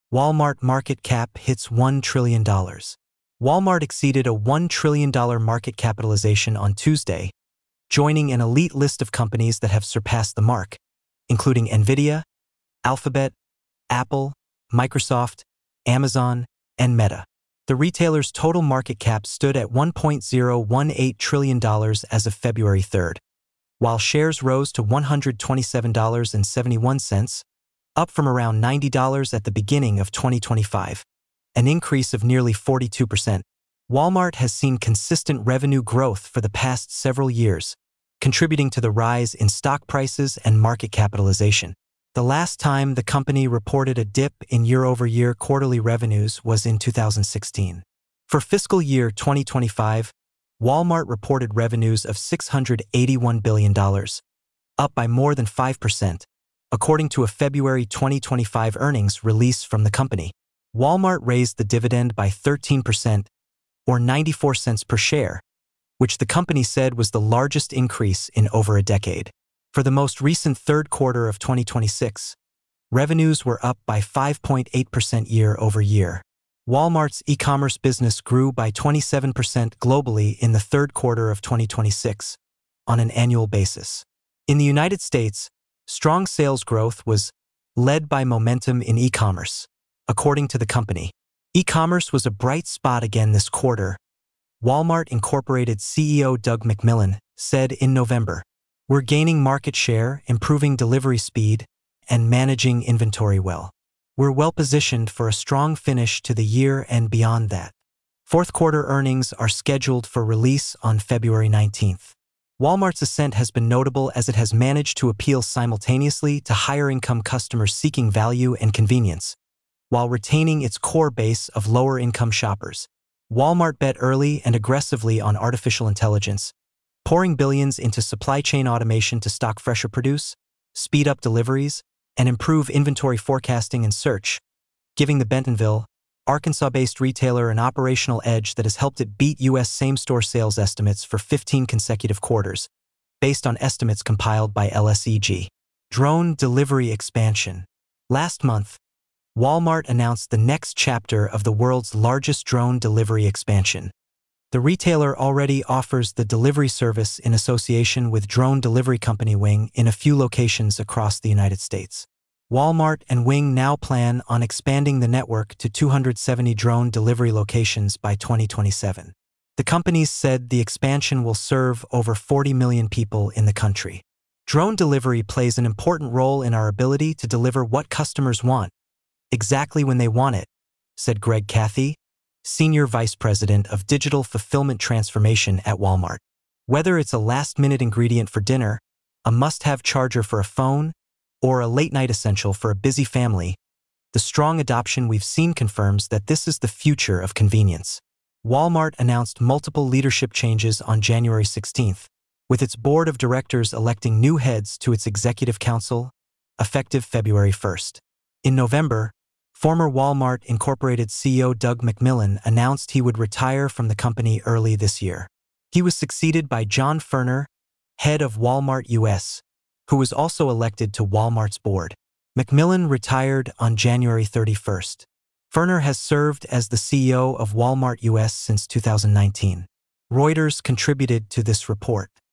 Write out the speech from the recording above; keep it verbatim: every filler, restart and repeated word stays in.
Walmart market cap hits one trillion dollars. Walmart exceeded a one trillion dollars market capitalization on Tuesday, joining an elite list of companies that have surpassed the mark, including Nvidia, Alphabet, Apple, Microsoft, Amazon, and Meta. The retailer's total market cap stood at one point zero one eight trillion dollars as of February third, while shares rose to one hundred twenty-seven dollars and seventy-one cents, up from around ninety dollars at the beginning of twenty twenty-five, an increase of nearly forty-two percent. Walmart has seen consistent revenue growth for the past several years, contributing to the rise in stock prices and market capitalization. The last time the company reported a dip in year-over-year quarterly revenues was in two thousand sixteen. For fiscal year twenty twenty-five, Walmart reported revenues of six hundred eighty-one billion dollars, up by more than five percent, according to a February twenty twenty-five earnings release from the company. Walmart raised the dividend by thirteen percent, or ninety-four cents per share, which the company said was the largest increase in over a decade. For the most recent third quarter of twenty twenty-six, revenues were up by five point eight percent year over year. Walmart's e-commerce business grew by twenty-seven percent globally in the third quarter of twenty twenty-six, on an annual basis. In the United States, strong sales growth was led by momentum in e-commerce, according to the company. E-commerce was a bright spot again this quarter, Walmart Incorporated C E O Doug McMillon said in November. We're gaining market share, improving delivery speed, and managing inventory well. We're well-positioned for a strong finish to the year and beyond that. Fourth quarter earnings are scheduled for release on February nineteenth. Walmart's ascent has been notable as it has managed to appeal simultaneously to higher-income customers seeking value and convenience, while retaining its core base of lower-income shoppers. Walmart bet early and aggressively on artificial intelligence, pouring billions into supply chain automation to stock fresher produce, speed up deliveries, and improve inventory forecasting and search, giving the Bentonville, Arkansas-based retailer an operational edge that has helped it beat U S same-store sales estimates for fifteen consecutive quarters, based on estimates compiled by L S E G. Drone delivery expansion. Last month, Walmart announced the next chapter of the world's largest drone delivery expansion. The retailer already offers the delivery service in association with drone delivery company Wing in a few locations across the United States. Walmart and Wing now plan on expanding the network to two hundred seventy drone delivery locations by twenty twenty-seven. The companies said the expansion will serve over forty million people in the country. Drone delivery plays an important role in our ability to deliver what customers want, exactly when they want it, said Greg Cathy, Senior Vice President of Digital Fulfillment Transformation at Walmart. Whether it's a last-minute ingredient for dinner, a must-have charger for a phone, or a late-night essential for a busy family, the strong adoption we've seen confirms that this is the future of convenience. Walmart announced multiple leadership changes on January sixteenth, with its board of directors electing new heads to its executive council, effective February first. In November, former Walmart Incorporated C E O Doug McMillon announced he would retire from the company early this year. He was succeeded by John Furner, head of Walmart U S, who was also elected to Walmart's board. McMillon retired on January thirty-first. Furner has served as the C E O of Walmart U S since two thousand nineteen. Reuters contributed to this report.